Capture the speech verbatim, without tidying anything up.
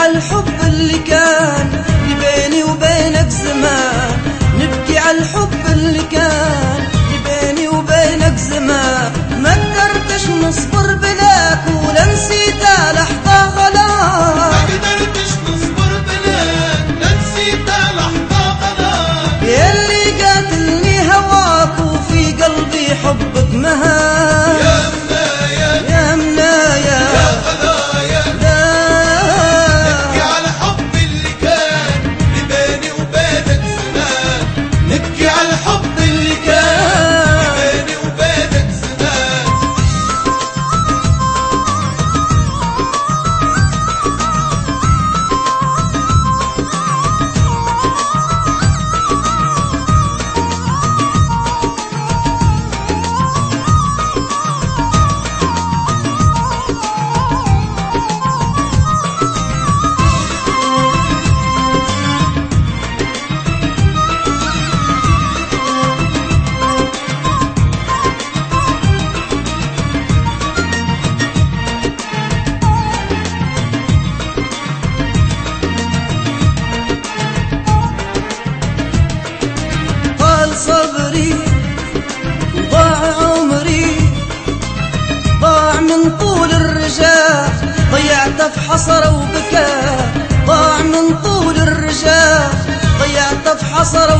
على الحب اللي كان بيني وبينك زمان، نبكي على الحب اللي كان بيني وبينك زمان. ما قدرتش نصبر بلاك ولا نسيت لحظة غلاك، ما قدرتش نصبر بلاك لا نسيت لحظة غلاك. ياللي قاتلني هواك وفي قلبي حبك مهان. يا منايا يا منايا يا غلايا نبكي على الحب اللي كان بيني وبينك زمان، نبكي على الحب اللي كان بيني وبينك زمان. صبري وضاع عمري، ضاع من طول الرجاء، ضيعته في حسرة وبكاء. ضاع من طول الرجاء، ضيعته في حسرة